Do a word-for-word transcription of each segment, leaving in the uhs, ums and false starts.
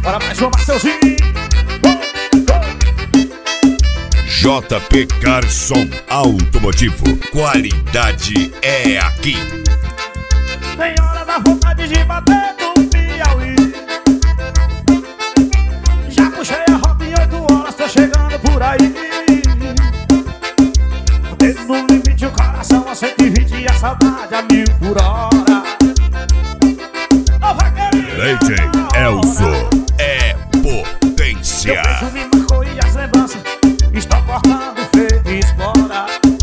Para mais um Mateuzinho. J P Carson Automotivo, qualidade é aqui. Tem hora da vontade de bater no Piauí. Já puxei a rota em oito horas, tô chegando por aí. O dedo no limite, o coração a cento e vinte e a saudade a mil por hora. Leite Elzo é potência. Meu beijo me marcou e as lembranças estão cortando feito espora.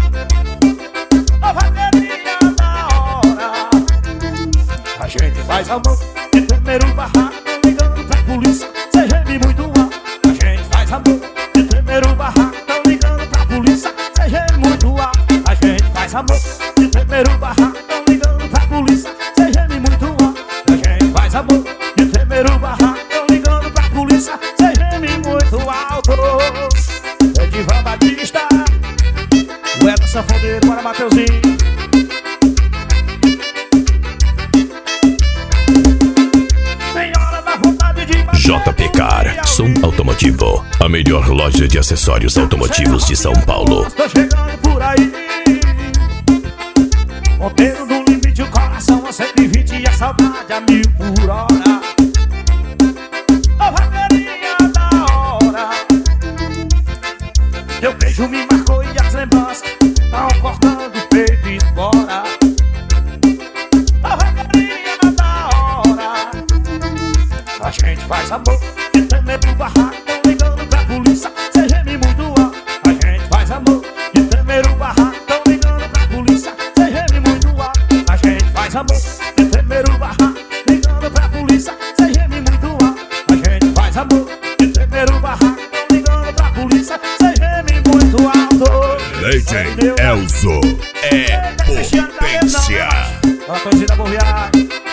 Ô vaqueirinha da hora, a gente faz amor de tremer o barraco, ligando pra polícia, cê geme muito alto. A gente faz amor de tremer o barraco, ligando pra polícia, cê geme muito alto. A gente faz amor de tremer o barraco, ligando pra polícia, cê geme muito alto. A gente faz amor de tremer o barraco, ligando pra polícia, cê geme muito alto. É Divan Batista, o Edson Sanfoneiro, para Mateuzinho. Tem hora da vontade de bater. J P Carson Automotivo, a melhor loja de acessórios automotivos de São Paulo. Tô chegando por aí. Ponteiro no limite, o coração a cento e vinte e a saudade a mil por hora. Ô vaqueirinha da hora, teu beijo me marcou e as lembranças tão cortando o peito e espora. Ô vaqueirinha da hora, a gente faz amor de tremer pro barraco, ligando pra polícia, cê geme muito alto. A gente faz amor de tremer o barraco, ligando pra polícia, cê geme muito alto. A gente faz amor de tremer o barraco, ligando pra polícia, cê geme muito alto. A gente faz amor de tremer o barraco, ligando pra polícia, cê geme muito alto. Leite Elzo é potência. A torcida Boviar.